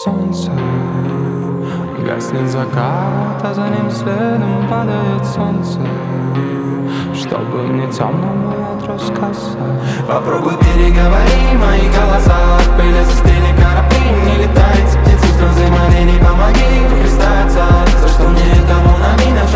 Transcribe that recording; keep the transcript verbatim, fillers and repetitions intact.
солнце, гаснет закат, а за ним следом падает солнце. Чтобы мне темному ветру сказать: попробуй переговори мои голоса. От пыли застыли корабли, не летает птицы, слезы моей, не помоги у Христа Отца. За что мне этому на меня